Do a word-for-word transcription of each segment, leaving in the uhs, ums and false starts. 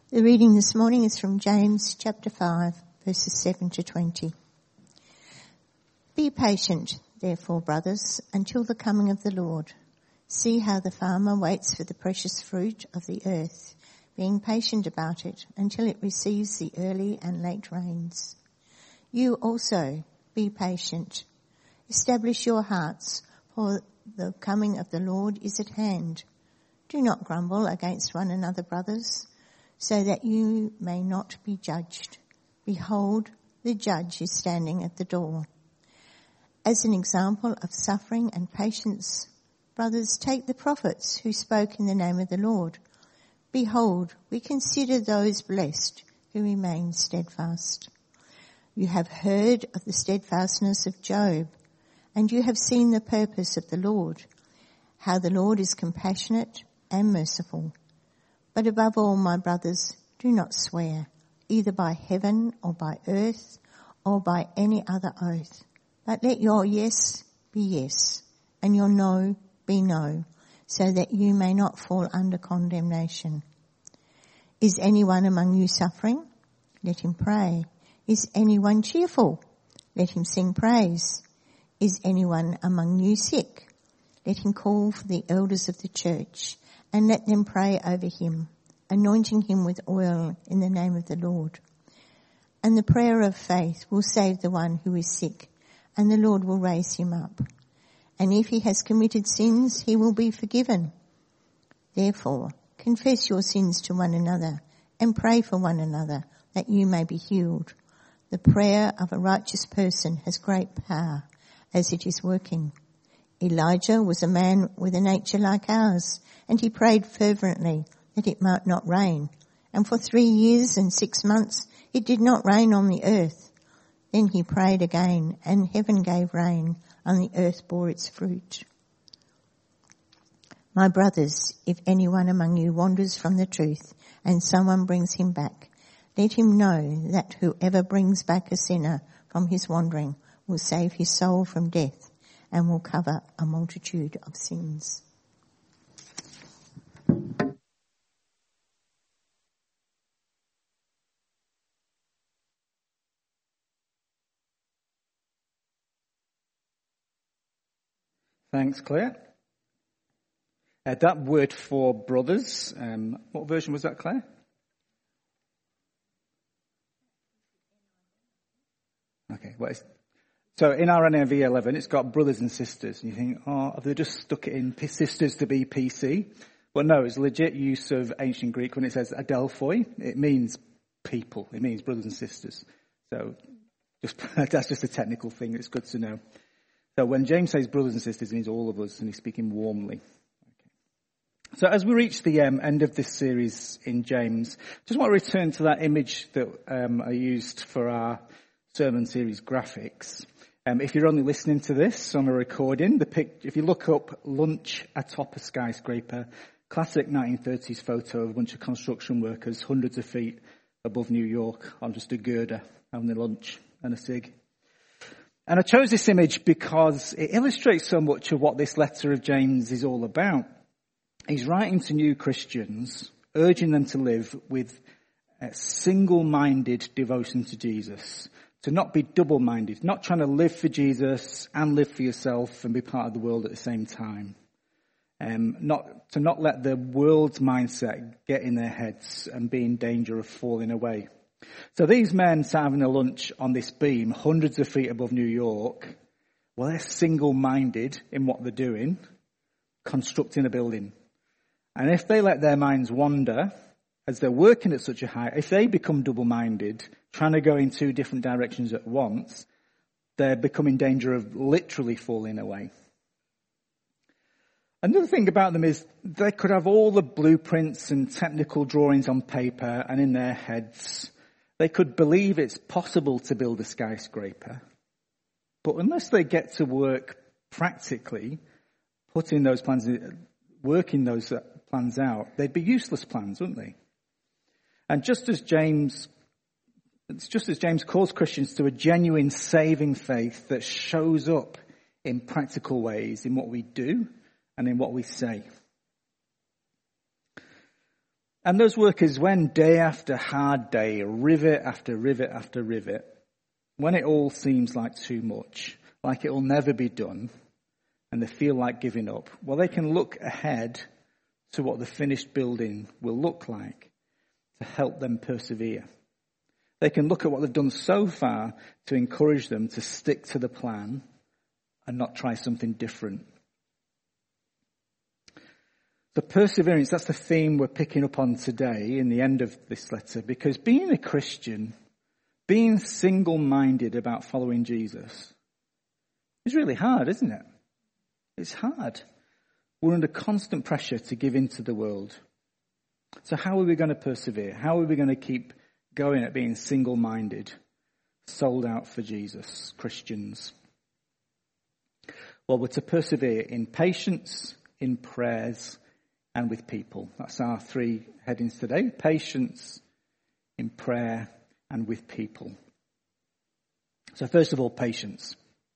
The reading this morning is from James chapter five, verses seven to twenty. Be patient, therefore, brothers, until the coming of the Lord. See how the farmer waits for the precious fruit of the earth, being patient about it until it receives the early and late rains. You also be patient. Establish your hearts, for the coming of the Lord is at hand. Do not grumble against one another, brothers, so that you may not be judged. Behold, the judge is standing at the door. As an example of suffering and patience, brothers, take the prophets who spoke in the name of the Lord. Behold, we consider those blessed who remain steadfast. You have heard of the steadfastness of Job, and you have seen the purpose of the Lord, how the Lord is compassionate and merciful. But above all, my brothers, do not swear, either by heaven or by earth or by any other oath. But let your yes be yes, and your no be no, so that you may not fall under condemnation. Is anyone among you suffering? Let him pray. Is anyone cheerful? Let him sing praise. Is anyone among you sick? Let him call for the elders of the church, and let them pray over him, anointing him with oil in the name of the Lord. And the prayer of faith will save the one who is sick, and the Lord will raise him up. And if he has committed sins, he will be forgiven. Therefore, confess your sins to one another, and pray for one another, that you may be healed. The prayer of a righteous person has great power, as it is working. Elijah was a man with a nature like ours, and he prayed fervently that it might not rain. And for three years and six months it did not rain on the earth. Then he prayed again, and heaven gave rain, and the earth bore its fruit. My brothers, if anyone among you wanders from the truth, and someone brings him back, let him know that whoever brings back a sinner from his wandering will save his soul from death, and will cover a multitude of sins. Thanks, Claire. Uh, that word for brothers, um, what version was that, Claire? Okay, well, it's, so in our N I V eleven, it's got brothers and sisters. And you think, oh, have they just stuck it in sisters to be P C? Well, no, it's legit use of ancient Greek when it says adelphoi. It means people. It means brothers and sisters. So just that's just a technical thing. It's good to know. So when James says brothers and sisters, it means all of us, and he's speaking warmly. Okay. So as we reach the um, end of this series in James, I just want to return to that image that um, I used for our sermon series graphics. Um, if you're only listening to this on a recording, the pic, if you look up lunch atop a skyscraper, classic nineteen thirties photo of a bunch of construction workers hundreds of feet above New York on just a girder having their lunch and a cig. And I chose this image because it illustrates so much of what this letter of James is all about. He's writing to new Christians, urging them to live with a single-minded devotion to Jesus, to not be double-minded, not trying to live for Jesus and live for yourself and be part of the world at the same time. Um, not to not let the world's mindset get in their heads and be in danger of falling away. So these men sat having a lunch on this beam, hundreds of feet above New York. Well, they're single-minded in what they're doing, constructing a building. And if they let their minds wander, as they're working at such a height, if they become double-minded, trying to go in two different directions at once, they're becoming in danger of literally falling away. Another thing about them is they could have all the blueprints and technical drawings on paper and in their heads. They could believe it's possible to build a skyscraper. But unless they get to work practically, putting those plans, working those plans out, they'd be useless plans, wouldn't they? And just as James, it's just as James calls Christians to a genuine saving faith that shows up in practical ways in what we do and in what we say. And those workers, when day after hard day, rivet after rivet after rivet, when it all seems like too much, like it will never be done, and they feel like giving up, well, they can look ahead to what the finished building will look like to help them persevere. They can look at what they've done so far to encourage them to stick to the plan and not try something different. The perseverance, that's the theme we're picking up on today in the end of this letter, because being a Christian, being single-minded about following Jesus is really hard, isn't it? It's hard. We're under constant pressure to give in to the world. So how are we going to persevere? How are we going to keep going at being single-minded, sold out for Jesus, Christians? Well, we're to persevere in patience, in prayers, and with people. That's our three headings today. Patience, in prayer, and with people. So first of all, patience.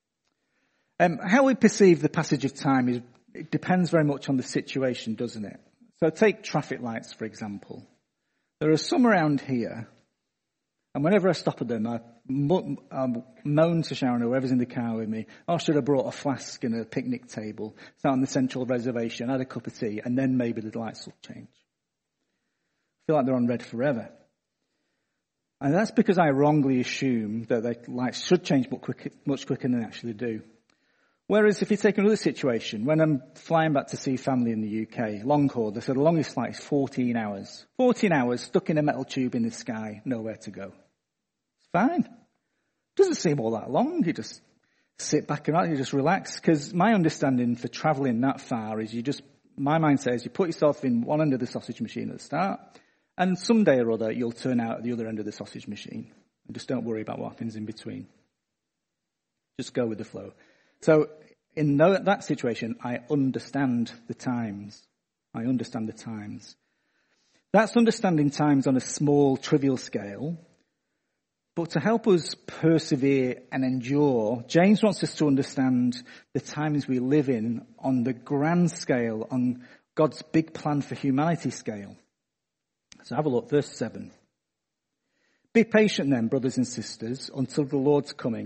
Um, how we perceive the passage of time is it depends very much on the situation, doesn't it? So take traffic lights, for example. There are some around here, and whenever I stop at them, I mo- um, moan to Sharon, whoever's in the car with me, oh, I should have brought a flask and a picnic table, sat on the central reservation, had a cup of tea, and then maybe the lights will change. I feel like they're on red forever. And that's because I wrongly assume that the lights should change much quicker, much quicker than they actually do. Whereas if you take another situation, when I'm flying back to see family in the U K, long haul, they said the longest flight is fourteen hours. fourteen hours stuck in a metal tube in the sky, nowhere to go. It's fine. Doesn't seem all that long. You just sit back and you just relax. Because my understanding for travelling that far is you just, my mind says you put yourself in one end of the sausage machine at the start, and someday or other you'll turn out at the other end of the sausage machine. And just don't worry about what happens in between. Just go with the flow. So in that situation, I understand the times. I understand the times. That's understanding times on a small, trivial scale. But to help us persevere and endure, James wants us to understand the times we live in on the grand scale, on God's big plan for humanity scale. So have a look, verse seven. Be patient then, brothers and sisters, until the Lord's coming.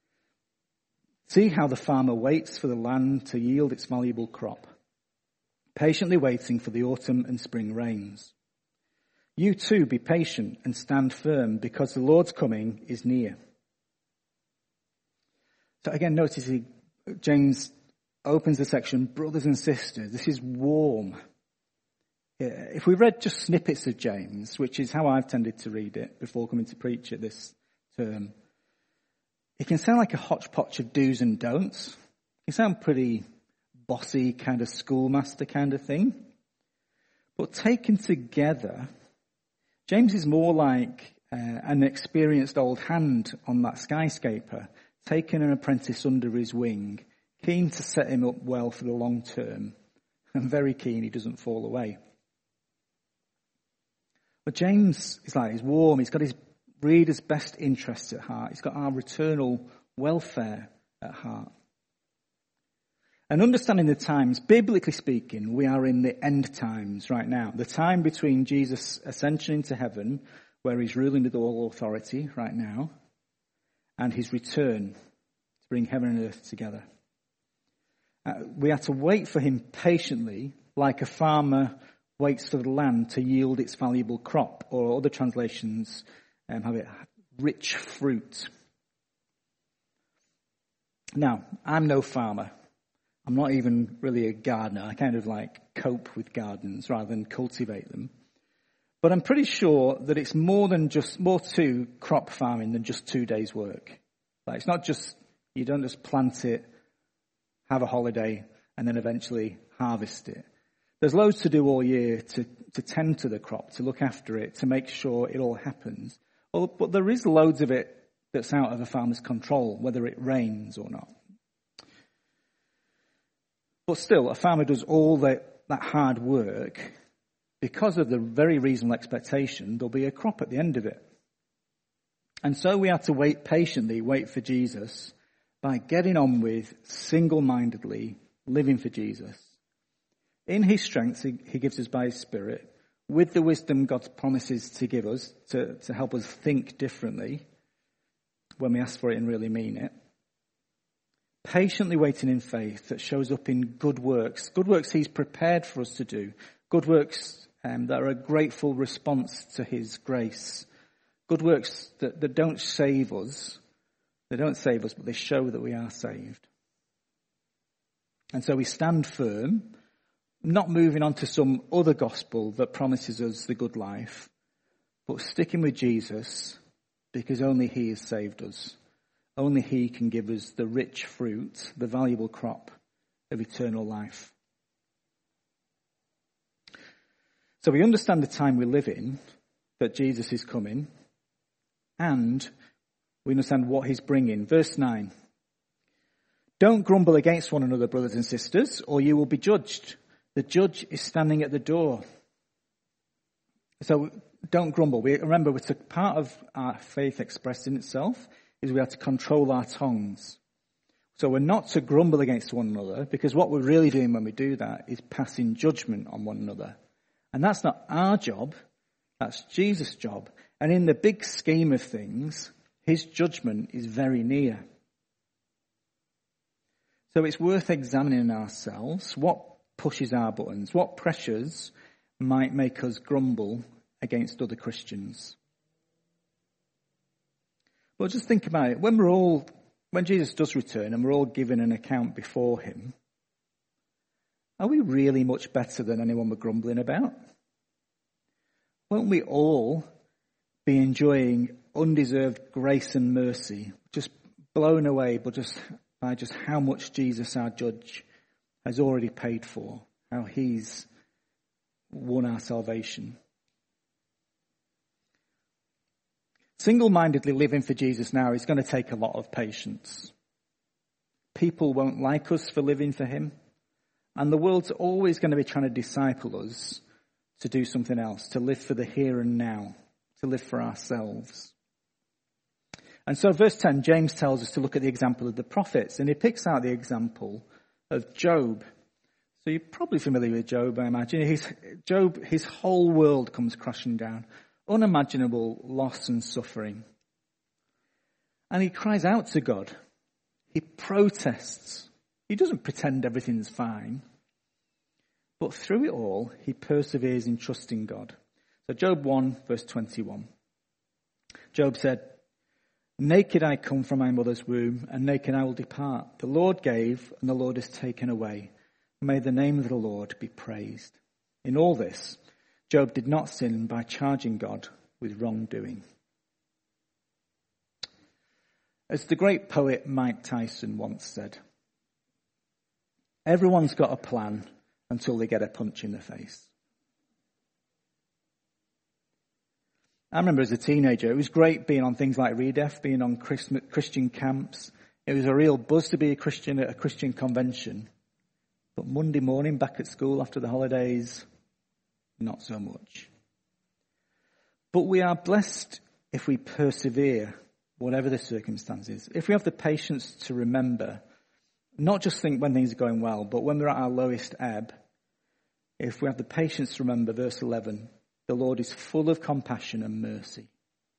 See how the farmer waits for the land to yield its valuable crop, patiently waiting for the autumn and spring rains. You too be patient and stand firm, because the Lord's coming is near. So again, notice he, James opens the section, brothers and sisters. This is warm. If we read just snippets of James, which is how I've tended to read it before coming to preach it this term, it can sound like a hodgepodge of do's and don'ts. It can sound pretty bossy, kind of schoolmaster kind of thing. But taken together, James is more like uh, an experienced old hand on that skyscraper, taking an apprentice under his wing, keen to set him up well for the long term, and very keen he doesn't fall away. But James is like, he's warm, he's got his readers' best interests at heart. He's got our eternal welfare at heart. And understanding the times, biblically speaking, we are in the end times right now. The time between Jesus' ascension into heaven, where he's ruling with all authority right now, and his return to bring heaven and earth together. Uh, we are to wait for him patiently, like a farmer waits for the land to yield its valuable crop, or other translations Um, have it rich fruit. Now, I'm no farmer. I'm not even really a gardener. I kind of like cope with gardens rather than cultivate them. But I'm pretty sure that it's more than just, more to crop farming than just two days' work. Like, it's not just, you don't just plant it, have a holiday, and then eventually harvest it. There's loads to do all year to, to tend to the crop, to look after it, to make sure it all happens. Well, but there is loads of it that's out of a farmer's control, whether it rains or not. But still, a farmer does all that, that hard work because of the very reasonable expectation there'll be a crop at the end of it. And so we have to wait patiently, wait for Jesus, by getting on with single-mindedly living for Jesus. In his strength, he, he gives us by his Spirit, with the wisdom God promises to give us, to, to help us think differently when we ask for it and really mean it. Patiently waiting in faith that shows up in good works. Good works he's prepared for us to do. Good works um, that are a grateful response to his grace. Good works that, that don't save us. They don't save us, but they show that we are saved. And so we stand firm, not moving on to some other gospel that promises us the good life, but sticking with Jesus because only he has saved us. Only he can give us the rich fruit, the valuable crop of eternal life. So we understand the time we live in, that Jesus is coming, and we understand what he's bringing. Verse nine. Don't grumble against one another, brothers and sisters, or you will be judged. The judge is standing at the door. So don't grumble. We, remember, it's a part of our faith expressed in itself is we have to control our tongues. So we're not to grumble against one another, because what we're really doing when we do that is passing judgment on one another. And that's not our job. That's Jesus' job. And in the big scheme of things, his judgment is very near. So it's worth examining ourselves. What pushes our buttons? What pressures might make us grumble against other Christians? Well, just think about it. When we're all, when Jesus does return and we're all given an account before him, are we really much better than anyone we're grumbling about? Won't we all be enjoying undeserved grace and mercy, just blown away but just by just how much Jesus, our judge, has already paid for, how he's won our salvation? Single-mindedly living for Jesus now is going to take a lot of patience. People won't like us for living for him, and the world's always going to be trying to disciple us to do something else, to live for the here and now, to live for ourselves. And so verse ten, James tells us to look at the example of the prophets, and he picks out the example of Job. So you're probably familiar with Job, I imagine. His, Job, his whole world comes crashing down. Unimaginable loss and suffering. And he cries out to God. He protests. He doesn't pretend everything's fine. But through it all, he perseveres in trusting God. So Job one, verse twenty-one. Job said, naked I come from my mother's womb, and naked I will depart. The Lord gave, and the Lord has taken away. May the name of the Lord be praised. In all this, Job did not sin by charging God with wrongdoing. As the great poet Mike Tyson once said, everyone's got a plan until they get a punch in the face. I remember as a teenager, it was great being on things like Redef, being on Christian camps. It was a real buzz to be a Christian at a Christian convention. But Monday morning back at school after the holidays, not so much. But we are blessed if we persevere, whatever the circumstances. If we have the patience to remember, not just think when things are going well, but when we're at our lowest ebb, if we have the patience to remember, verse eleven, the Lord is full of compassion and mercy.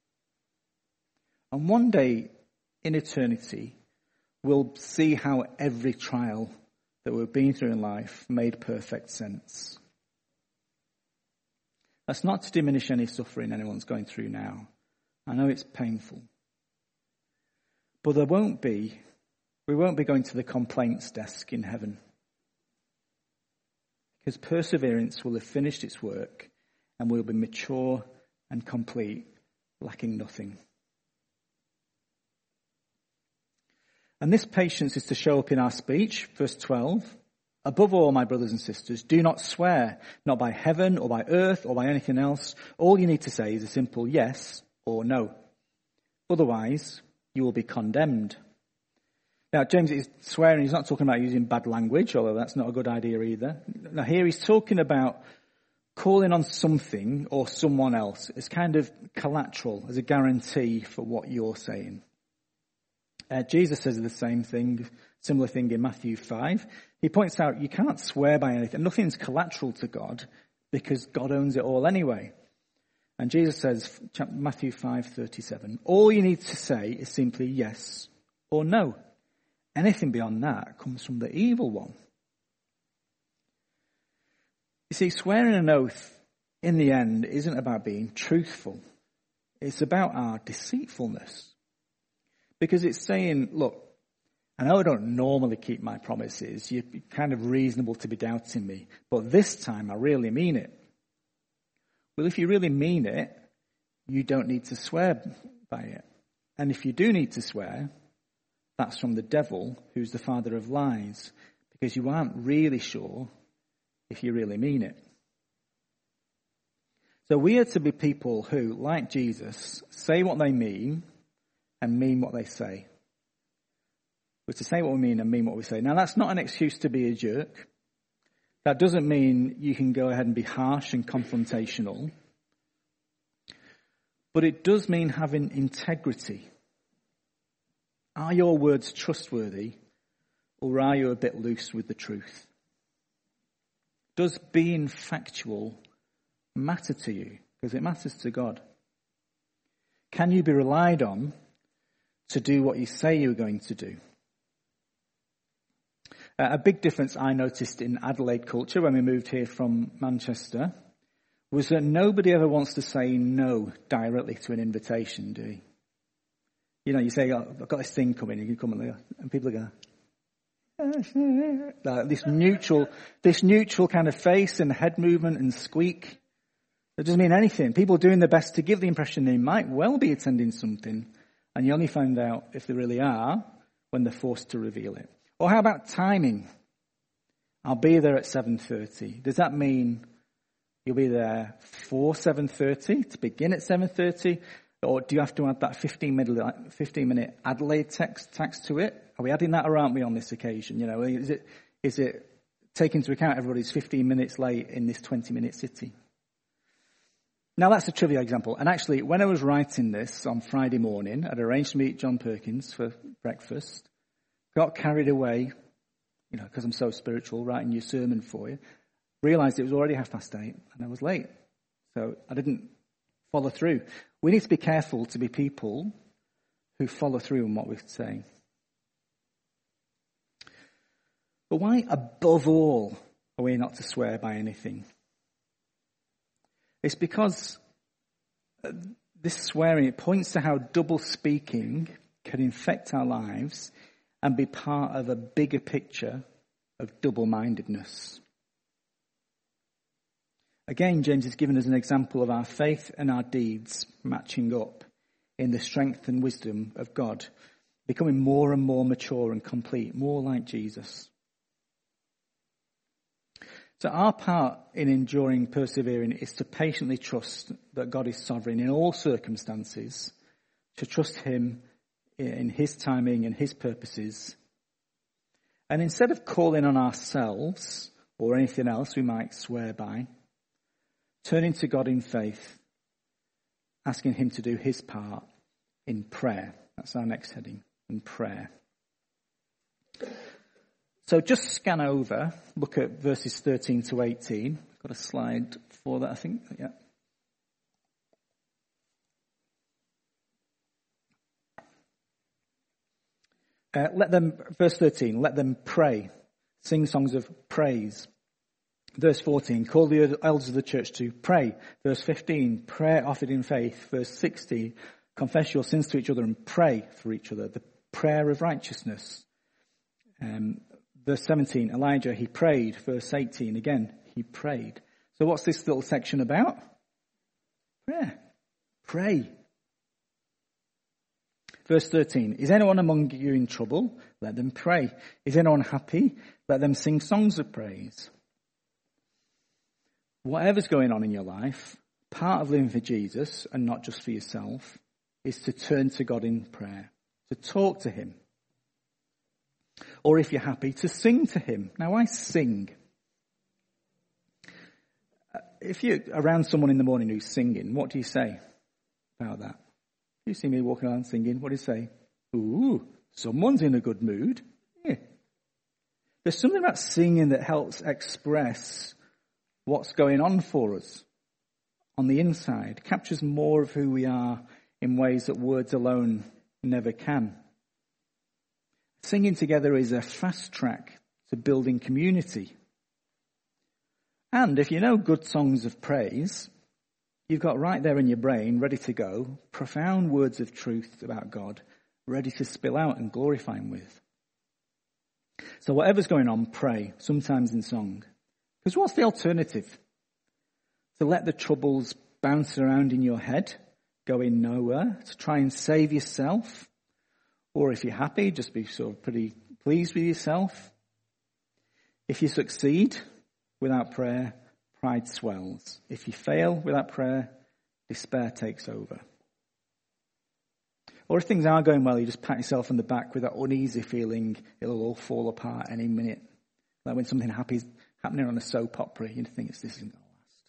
And one day in eternity, we'll see how every trial that we've been through in life made perfect sense. That's not to diminish any suffering anyone's going through now. I know it's painful. But there won't be, we won't be going to the complaints desk in heaven. Because perseverance will have finished its work and we'll be mature and complete, lacking nothing. And this patience is to show up in our speech, verse twelve. Above all, my brothers and sisters, do not swear, not by heaven or by earth or by anything else. All you need to say is a simple yes or no. Otherwise, you will be condemned. Now, James is swearing. He's not talking about using bad language, although that's not a good idea either. Now, here he's talking about calling on something or someone else as kind of collateral, as a guarantee for what you're saying. Uh, Jesus says the same thing, similar thing in Matthew five. He points out you can't swear by anything. Nothing's collateral to God because God owns it all anyway. And Jesus says, Matthew five thirty-seven, all you need to say is simply yes or no. Anything beyond that comes from the evil one. You see, swearing an oath in the end isn't about being truthful. It's about our deceitfulness. Because it's saying, look, I know I don't normally keep my promises. You're kind of reasonable to be doubting me. But this time I really mean it. Well, if you really mean it, you don't need to swear by it. And if you do need to swear, that's from the devil, who's the father of lies, because you aren't really sure if you really mean it. So we are to be people who, like Jesus, say what they mean and mean what they say. We're to say what we mean and mean what we say. Now, that's not an excuse to be a jerk. That doesn't mean you can go ahead and be harsh and confrontational. But it does mean having integrity. Are your words trustworthy, or are you a bit loose with the truth? Does being factual matter to you? Because it matters to God. Can you be relied on to do what you say you're going to do? Uh, a big difference I noticed in Adelaide culture when we moved here from Manchester was that nobody ever wants to say no directly to an invitation, do you? You know, you say, oh, I've got this thing coming, you can come and go, and people go, like this neutral, this neutral kind of face and head movement and squeak. It doesn't mean anything. People are doing their best to give the impression they might well be attending something, and you only find out if they really are when they're forced to reveal it. Or how about timing? I'll be there at seven thirty. Does that mean you'll be there for seven thirty to begin at seven thirty? Or do you have to add that fifteen minute Adelaide text, text to it? Are we adding that or aren't we on this occasion? You know, is it, is it taking into account everybody's fifteen minutes late in this twenty minute city? Now that's a trivial example. And actually, when I was writing this on Friday morning, I'd arranged to meet John Perkins for breakfast. Got carried away, you know, because I'm so spiritual, writing your sermon for you. Realised it was already half past eight and I was late. So I didn't follow through. We need to be careful to be people who follow through on what we're saying. But why, above all, are we not to swear by anything? It's because this swearing, it points to how double speaking can infect our lives and be part of a bigger picture of double-mindedness. Again, James has given us an example of our faith and our deeds matching up in the strength and wisdom of God, becoming more and more mature and complete, more like Jesus. So our part in enduring, persevering, is to patiently trust that God is sovereign in all circumstances, to trust him in his timing and his purposes. And instead of calling on ourselves or anything else we might swear by, turning to God in faith, asking him to do his part in prayer. That's our next heading, in prayer. So just scan over, look at verses thirteen to eighteen. I've got a slide for that, I think. Yeah. Uh, let them, verse thirteen, let them pray, sing songs of praise. Verse fourteen, call the elders of the church to pray. Verse fifteen, prayer offered in faith. Verse sixteen, confess your sins to each other and pray for each other. The prayer of righteousness. Um, verse seventeen, Elijah, he prayed. Verse eighteen, again, he prayed. So what's this little section about? Prayer. Pray. Verse thirteen, is anyone among you in trouble? Let them pray. Is anyone happy? Let them sing songs of praise. Whatever's going on in your life, part of living for Jesus and not just for yourself is to turn to God in prayer, to talk to him. Or if you're happy, to sing to him. Now, why sing? If you're around someone in the morning who's singing, what do you say about that? You see me walking around singing, what do you say? Ooh, someone's in a good mood. Yeah. There's something about singing that helps express what's going on for us on the inside, captures more of who we are in ways that words alone never can. Singing together is a fast track to building community. And if you know good songs of praise, you've got right there in your brain, ready to go, profound words of truth about God, ready to spill out and glorify him with. So whatever's going on, pray, sometimes in song. Because what's the alternative? To let the troubles bounce around in your head, going nowhere, to try and save yourself? Or if you're happy, just be sort of pretty pleased with yourself? If you succeed without prayer, pride swells. If you fail without prayer, despair takes over. Or if things are going well, you just pat yourself on the back with that uneasy feeling it'll all fall apart any minute. Like when something happy's happening on a soap opera, you think this isn't going to last.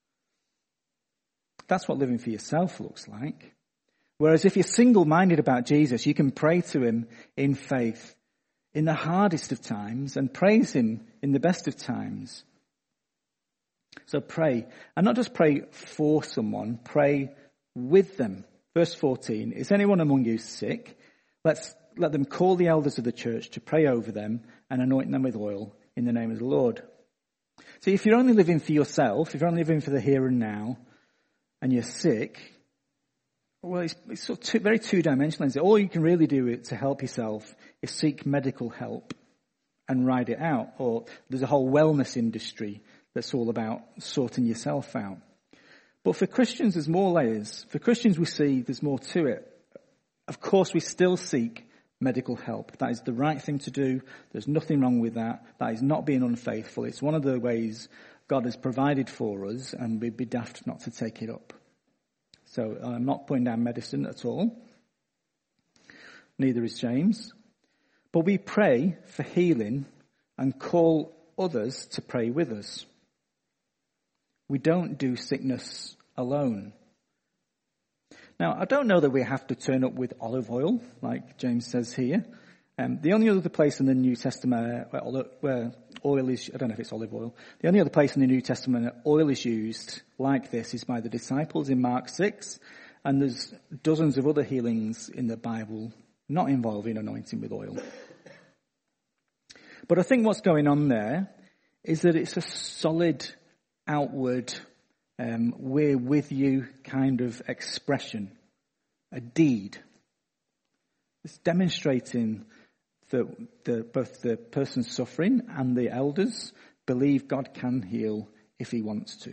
That's what living for yourself looks like. Whereas if you're single-minded about Jesus, you can pray to him in faith in the hardest of times and praise him in the best of times. So pray, and not just pray for someone, pray with them. Verse fourteen, is anyone among you sick? Let's let them call the elders of the church to pray over them and anoint them with oil in the name of the Lord. See, if you're only living for yourself, if you're only living for the here and now, and you're sick, well, it's, it's sort of two, very two-dimensional. All you can really do to help yourself is seek medical help and ride it out. Or there's a whole wellness industry that's all about sorting yourself out. But for Christians, there's more layers. For Christians, we see there's more to it. Of course, we still seek medical help. That is the right thing to do. There's nothing wrong with that. That is not being unfaithful. It's one of the ways God has provided for us, and we'd be daft not to take it up. So I'm not putting down medicine at all. Neither is James. But we pray for healing and call others to pray with us. We don't do sickness alone. Now, I don't know that we have to turn up with olive oil, like James says here. Um, the only other place in the New Testament where, where oil is, I don't know if it's olive oil, the only other place in the New Testament that oil is used like this is by the disciples in Mark six, and there's dozens of other healings in the Bible not involving anointing with oil. But I think what's going on there is that it's a solid outward, um, we're with you kind of expression, a deed. It's demonstrating that the, both the person suffering and the elders believe God can heal if he wants to.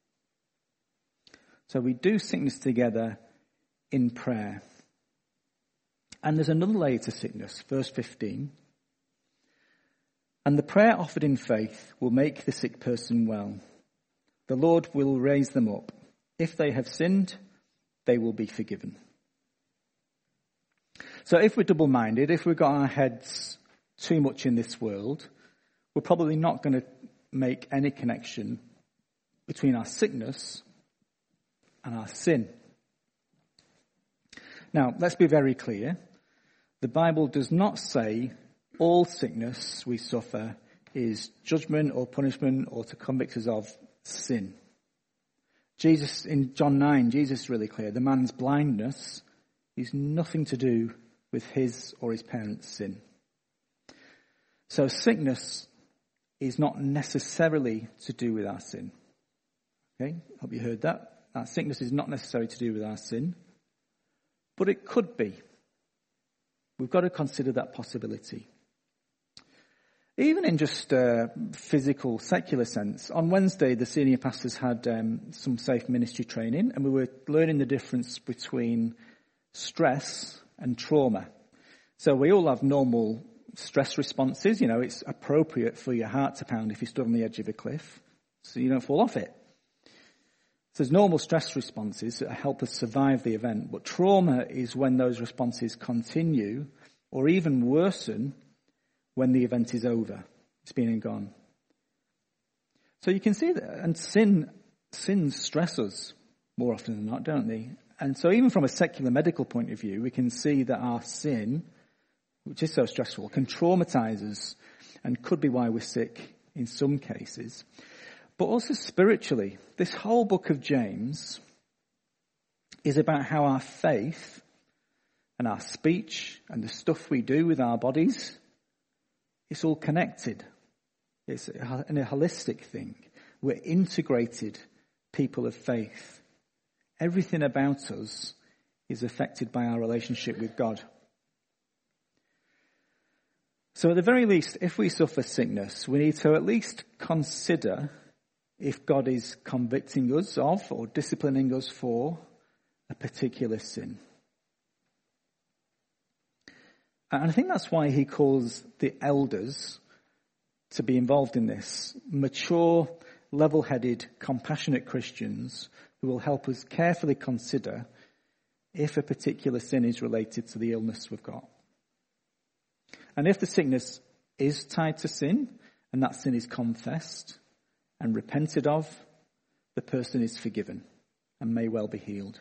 So we do sickness together in prayer. And there's another layer to sickness, verse fifteen. And the prayer offered in faith will make the sick person well. The Lord will raise them up. If they have sinned, they will be forgiven. So if we're double-minded, if we've got our heads too much in this world, we're probably not going to make any connection between our sickness and our sin. Now, let's be very clear. The Bible does not say all sickness we suffer is judgment or punishment or to convict us of sin. Jesus, in John nine, Jesus is really clear. The man's blindness is nothing to do with his or his parents' sin. So sickness is not necessarily to do with our sin. Okay, hope you heard that. That sickness is not necessarily to do with our sin, but it could be. We've got to consider that possibility. Even in just a physical, secular sense, on Wednesday the senior pastors had um, some safe ministry training, and we were learning the difference between stress and trauma. So we all have normal stress responses. You know, it's appropriate for your heart to pound if you stood on the edge of a cliff, so you don't fall off it. So there's normal stress responses that help us survive the event, but trauma is when those responses continue or even worsen when the event is over. It's been and gone. So you can see that, and sin, sins stress us more often than not, don't they? And so even from a secular medical point of view, we can see that our sin, which is so stressful, can traumatize us and could be why we're sick in some cases. But also spiritually, this whole book of James is about how our faith and our speech and the stuff we do with our bodies, it's all connected. It's a holistic thing. We're integrated people of faith. Everything about us is affected by our relationship with God. So at the very least, if we suffer sickness, we need to at least consider if God is convicting us of or disciplining us for a particular sin. And I think that's why he calls the elders to be involved in this. Mature, level-headed, compassionate Christians who will help us carefully consider if a particular sin is related to the illness we've got. And if the sickness is tied to sin, and that sin is confessed and repented of, the person is forgiven and may well be healed.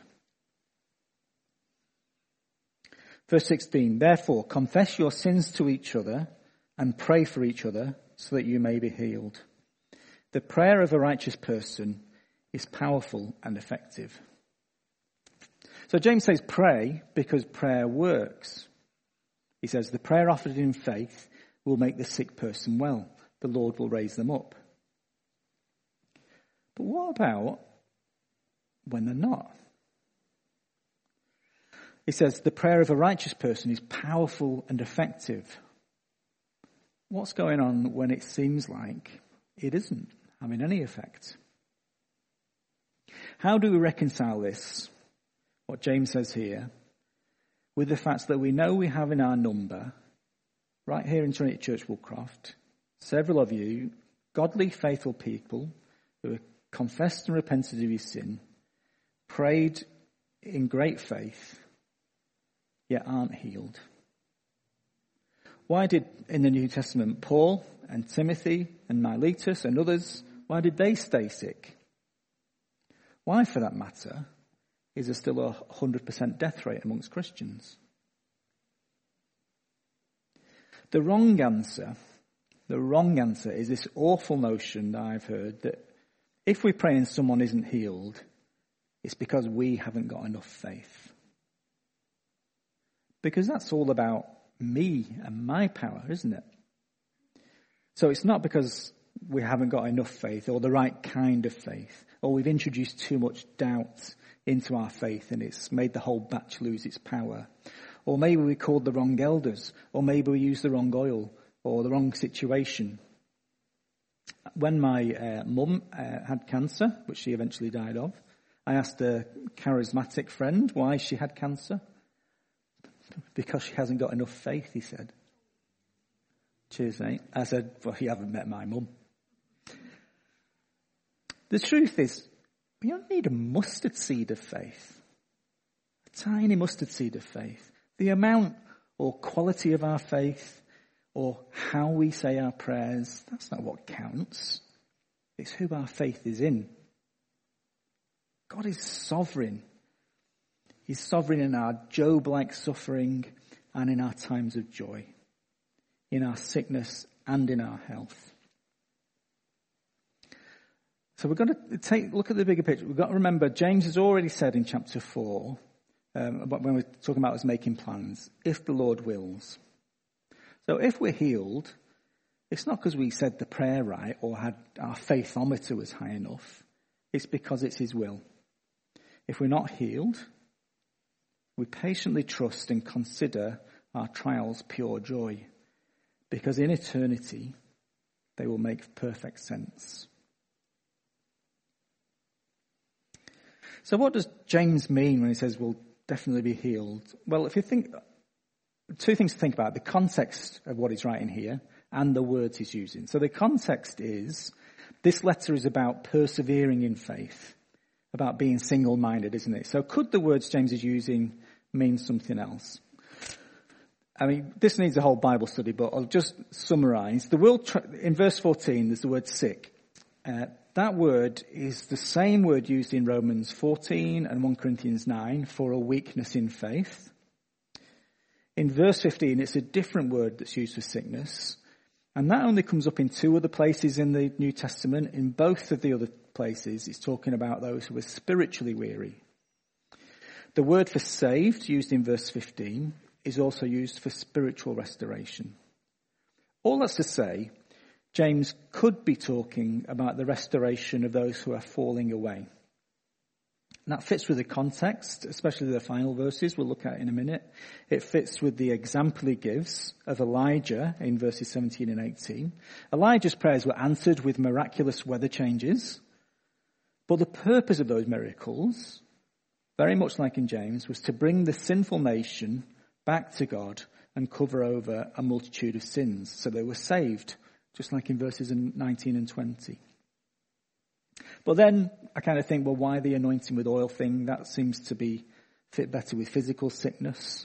Verse sixteen, therefore confess your sins to each other and pray for each other so that you may be healed. The prayer of a righteous person is powerful and effective. So James says pray because prayer works. He says the prayer offered in faith will make the sick person well. The Lord will raise them up. But what about when they're not? He says the prayer of a righteous person is powerful and effective. What's going on when it seems like it isn't having any effect? How do we reconcile this, what James says here, with the fact that we know we have in our number, right here in Trinity Church Woodcroft, several of you, godly, faithful people who have confessed and repented of your sin, prayed in great faith, yet aren't healed? Why did, in the New Testament, Paul and Timothy and Miletus and others, why did they stay sick? Why, for that matter, is there still a one hundred percent death rate amongst Christians? The wrong answer, the wrong answer is this awful notion that I've heard that if we pray and someone isn't healed, it's because we haven't got enough faith. Because that's all about me and my power, isn't it? So it's not because we haven't got enough faith or the right kind of faith, or we've introduced too much doubt into our faith and it's made the whole batch lose its power. Or maybe we called the wrong elders, or maybe we used the wrong oil or the wrong situation. When my uh, mum uh, had cancer, which she eventually died of, I asked a charismatic friend why she had cancer. Because she hasn't got enough faith, he said. Cheers, mate. I said, well, you haven't met my mum. The truth is, we only need a mustard seed of faith. A tiny mustard seed of faith. The amount or quality of our faith or how we say our prayers, that's not what counts. It's who our faith is in. God is sovereign. He's sovereign in our Job-like suffering and in our times of joy, in our sickness and in our health. So we've got to take look at the bigger picture. We've got to remember James has already said in chapter four, um, about when we're talking about us making plans, if the Lord wills. So if we're healed, it's not because we said the prayer right or had our faithometer was high enough. It's because it's his will. If we're not healed, we patiently trust and consider our trials pure joy, because in eternity they will make perfect sense. So what does James mean when he says we'll definitely be healed? Well, if you think, two things to think about: the context of what he's writing here and the words he's using. So the context is, this letter is about persevering in faith, about being single-minded, isn't it? So could the words James is using mean something else? I mean, this needs a whole Bible study, but I'll just summarize. The word, in verse fourteen, there's the word sick. Uh, that word is the same word used in Romans fourteen and First Corinthians nine for a weakness in faith. In verse fifteen, it's a different word that's used for sickness. And that only comes up in two other places in the New Testament. In both of the other places, it's talking about those who are spiritually weary. The word for saved, used in verse fifteen, is also used for spiritual restoration. All that's to say, James could be talking about the restoration of those who are falling away. And that fits with the context, especially the final verses we'll look at in a minute. It fits with the example he gives of Elijah in verses seventeen and eighteen. Elijah's prayers were answered with miraculous weather changes, but the purpose of those miracles, very much like in James, was to bring the sinful nation back to God and cover over a multitude of sins. So they were saved, just like in verses nineteen and twenty. But then I kind of think, well, why the anointing with oil thing? That seems to be fit better with physical sickness.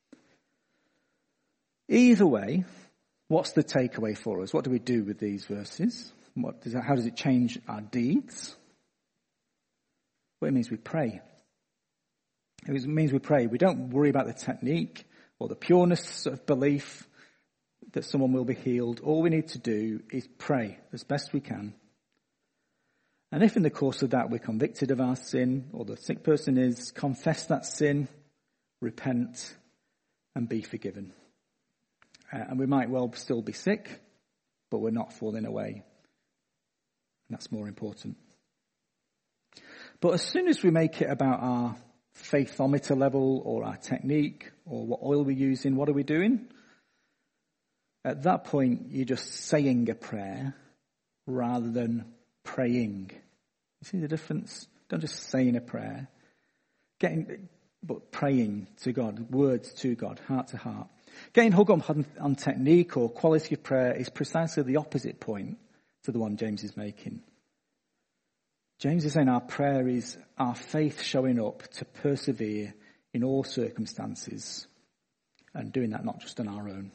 Either way, what's the takeaway for us? What do we do with these verses? What does that, how does it change our deeds? Well, it means we pray. It means we pray. We don't worry about the technique or the pureness of belief that someone will be healed. All we need to do is pray as best we can. And if in the course of that we're convicted of our sin, or the sick person is, confess that sin, repent, and be forgiven. Uh, and we might well still be sick, but we're not falling away. And that's more important. But as soon as we make it about our faithometer level or our technique or what oil we're using, what are we doing? At that point, you're just saying a prayer rather than praying. You see the difference? Don't just say in a prayer. Getting, but praying to God, words to God, heart to heart. Getting hung up on, on technique or quality of prayer is precisely the opposite point to the one James is making. James is saying our prayer is our faith showing up to persevere in all circumstances and doing that not just on our own.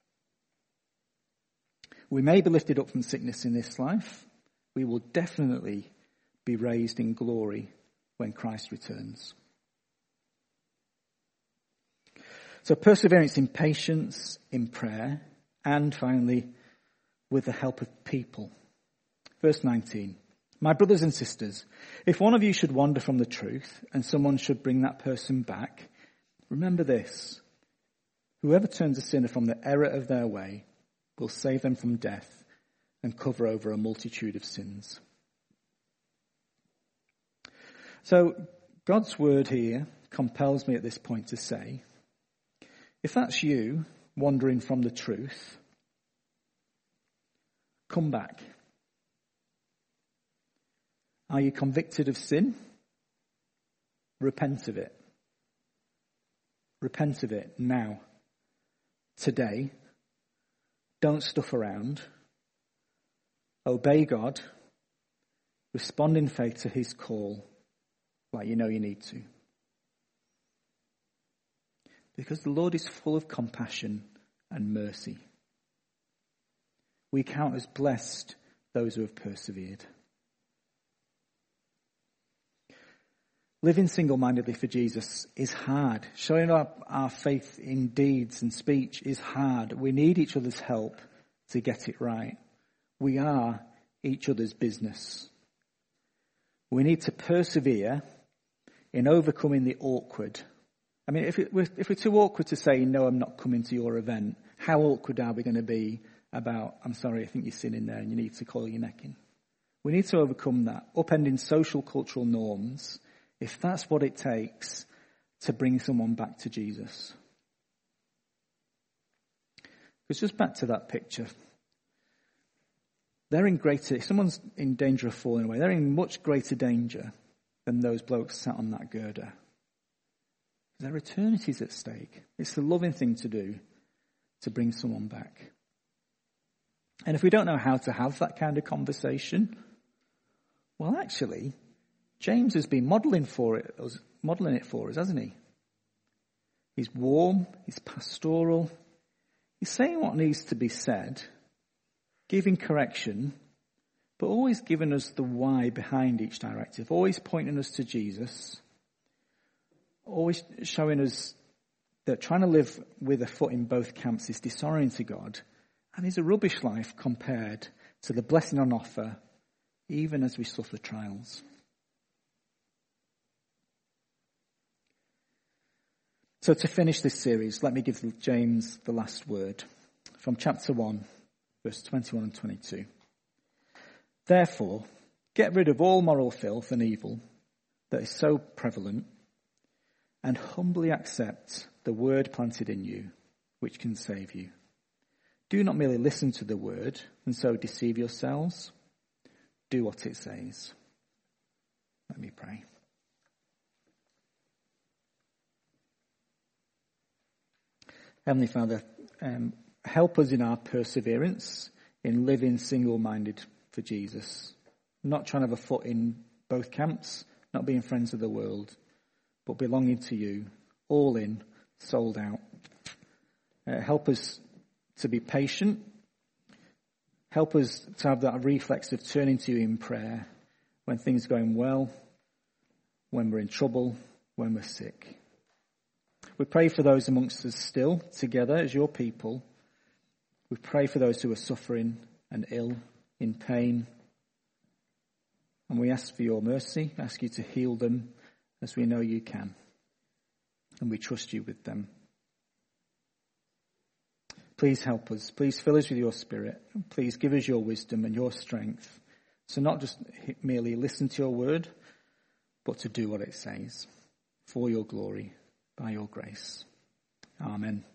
We may be lifted up from sickness in this life. We will definitely be raised in glory when Christ returns. So perseverance in patience, in prayer, and finally, with the help of people. Verse nineteen. My brothers and sisters, if one of you should wander from the truth and someone should bring that person back, remember this. Whoever turns a sinner from the error of their way will save them from death and cover over a multitude of sins. So God's word here compels me at this point to say, if that's you wandering from the truth, come back. Are you convicted of sin? Repent of it. Repent of it now. Today. Don't stuff around. Obey God. Respond in faith to his call like you know you need to. Because the Lord is full of compassion and mercy. We count as blessed those who have persevered. Living single-mindedly for Jesus is hard. Showing up our faith in deeds and speech is hard. We need each other's help to get it right. We are each other's business. We need to persevere in overcoming the awkward. I mean, if, it, if we're too awkward to say, no, I'm not coming to your event, how awkward are we going to be about, I'm sorry, I think you're sinning there and you need to call your neck in? We need to overcome that, upending social cultural norms, if that's what it takes to bring someone back to Jesus. Because just back to that picture. They're in greater, if someone's in danger of falling away, they're in much greater danger than those blokes sat on that girder. Their eternity's at stake. It's the loving thing to do to bring someone back. And if we don't know how to have that kind of conversation, well, actually, James has been modelling for it, modelling it for us, hasn't he? He's warm, he's pastoral, he's saying what needs to be said, giving correction, but always giving us the why behind each directive, always pointing us to Jesus, always showing us that trying to live with a foot in both camps is dishonoring to God, and is a rubbish life compared to the blessing on offer, even as we suffer trials. So to finish this series, let me give James the last word from chapter one, verse twenty-one and twenty-two. Therefore, get rid of all moral filth and evil that is so prevalent, and humbly accept the word planted in you, which can save you. Do not merely listen to the word and so deceive yourselves. Do what it says. Let me pray. Heavenly Father, um, help us in our perseverance in living single-minded for Jesus. Not trying to have a foot in both camps, not being friends of the world, but belonging to you, all in, sold out. Uh, help us to be patient. Help us to have that reflex of turning to you in prayer when things are going well, when we're in trouble, when we're sick. We pray for those amongst us still together as your people. We pray for those who are suffering and ill, in pain. And we ask for your mercy, ask you to heal them as we know you can. And we trust you with them. Please help us. Please fill us with your spirit. Please give us your wisdom and your strength. So not just merely listen to your word, but to do what it says for your glory, by your grace. Amen.